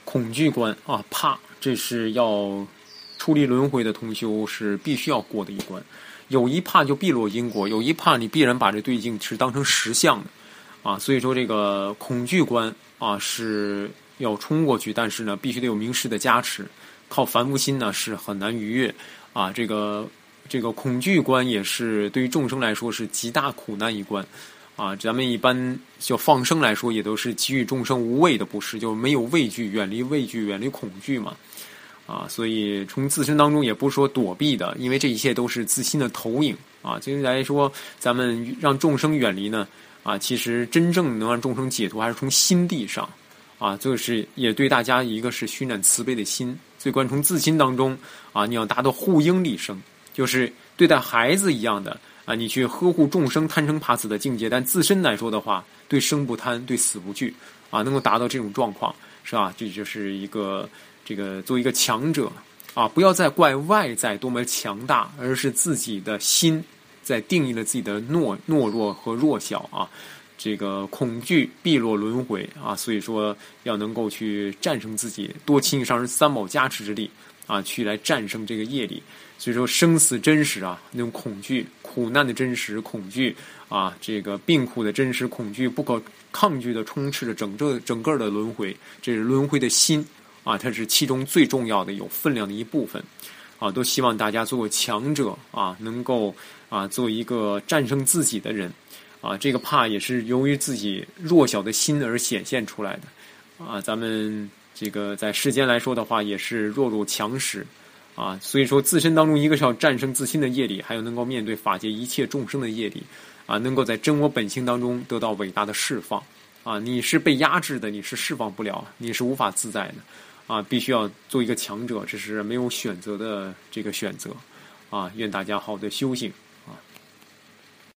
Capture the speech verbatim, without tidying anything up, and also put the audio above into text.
恐惧关啊，怕，这是要出离轮回的同修是必须要过的一关。有一怕就必落因果，有一怕你必然把这对境是当成实相的啊，所以说这个恐惧关啊是要冲过去，但是呢必须得有明师的加持，靠凡夫心呢是很难逾越啊。这个这个恐惧关也是对于众生来说是极大苦难一关啊。咱们一般就放生来说，也都是给予众生无畏的布施，就没有畏惧，远离畏惧，远离恐惧嘛。啊，所以从自身当中也不是说躲避的，因为这一切都是自心的投影啊。其实来说，咱们让众生远离呢，啊，其实真正能让众生解脱，还是从心地上啊。这个是也对大家一个是熏染慈悲的心，最关从自心当中啊，你要达到护婴立生，就是对待孩子一样的啊，你去呵护众生贪生怕死的境界，但自身来说的话，对生不贪，对死不惧啊，能够达到这种状况，是吧？这就是一个。这个作为一个强者啊，不要再怪外在多么强大，而是自己的心在定义了自己的懦懦弱和弱小啊。这个恐惧必落轮回啊，所以说要能够去战胜自己，多亲上师三宝加持之力啊，去来战胜这个业力。所以说生死真实啊，那种恐惧、苦难的真实恐惧啊，这个病苦的真实恐惧，不可抗拒的充斥着整个整个的轮回，这是轮回的心。啊，它是其中最重要的、有分量的一部分，啊，都希望大家作为强者啊，能够啊，做一个战胜自己的人，啊，这个怕也是由于自己弱小的心而显现出来的，啊，咱们这个在世间来说的话，也是弱肉强食，啊，所以说自身当中一个是要战胜自心的业力，还有能够面对法界一切众生的业力，啊，能够在真我本性当中得到伟大的释放，啊，你是被压制的，你是释放不了，你是无法自在的。啊，必须要做一个强者，这是没有选择的这个选择，啊，愿大家好的修行。